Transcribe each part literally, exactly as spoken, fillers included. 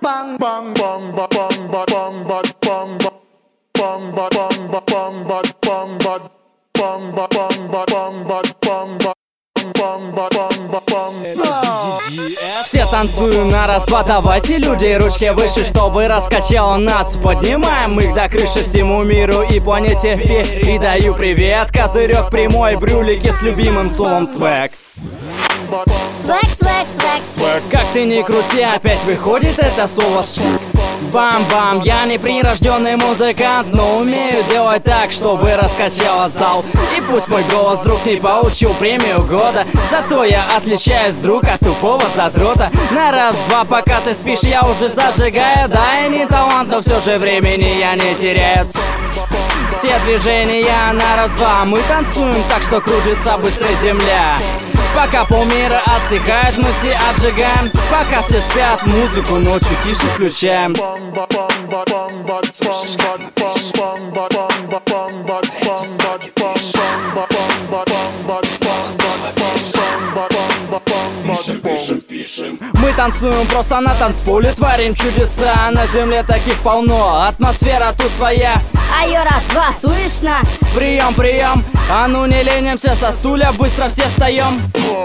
bang bang bang bang bang bang bang bang bang bang bang bang bang bang. Все танцуем на раз-два, давайте, люди, ручки выше, чтобы раскачало нас. Поднимаем их до крыши, всему миру и планете передаю привет. Козырек прямой, брюлики с любимым словом свэг. Свэг, свэг, свэг, свэг. Как ты ни крути, опять выходит это слово свэг. Бам-бам, я не прирожденный музыкант, но умею делать так, чтобы раскачало зал. И пусть мой голос вдруг не получил премию года, зато я отличаюсь, друг, от тупого задрота. На раз-два, пока ты спишь, я уже зажигаю. Да, я не талант, но все же времени я не теряю. Все движения на раз-два, мы танцуем так, что крутится быстро земля. Пока полмира отсыхает, мы все отжигаем. Пока все спят, музыку ночью тише включаем. Пишем, пишем, пишем. Мы танцуем просто на танцполе, творим чудеса. На земле таких полно, атмосфера тут своя. Айо, раз-два, слышно? Прием, прием, а ну не ленимся со стуля, быстро все встаем.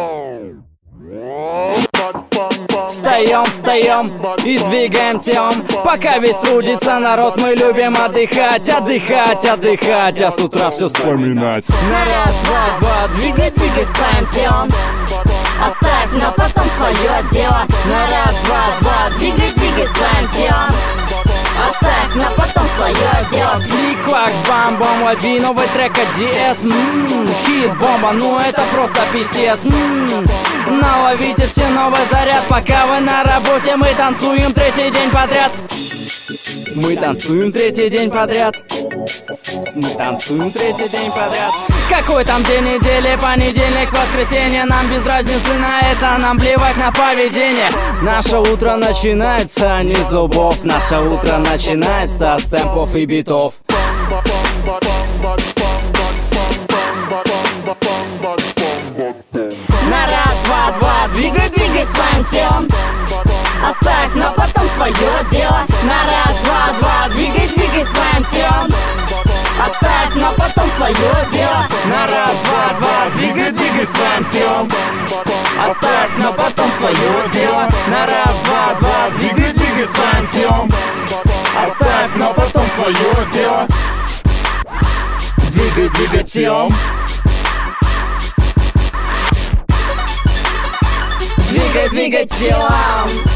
Встаем, встаем и двигаем телом. Пока весь трудится народ, мы любим отдыхать, отдыхать, отдыхать, а с утра все вспоминать. На раз, два, два, двигай, двигай своим телом. Оставь на потом свое дело. На раз, два, два, двигай, двигай своим телом. Оставь на потом свое дело. Клик-клак, бам-бам, лови новый трек от ди эс. Ммм, хит-бомба, ну это просто писец. Ммм, наловите все новый заряд. Пока вы на работе, мы танцуем третий день подряд. Мы танцуем третий день подряд. Мы танцуем третий день подряд. Какой там день недели, понедельник, воскресенье, нам без разницы на это, нам плевать на поведение. Наше утро начинается не с зубов, наше утро начинается с сэмплов и битов. На раз, два, два, двигай, двигай своим телом. Оставь на потом свое дело. На раз, два, два, двигай, двигай своим телом. Оставь на потом свое дело. На раз, два, два, двигай, двигай своим телом. Оставь на потом свое дело. На раз, два, два, двигай, двигай своим телом. Оставь на потом свое дело. Двигай, двигай телом. Двигай, двигай телом.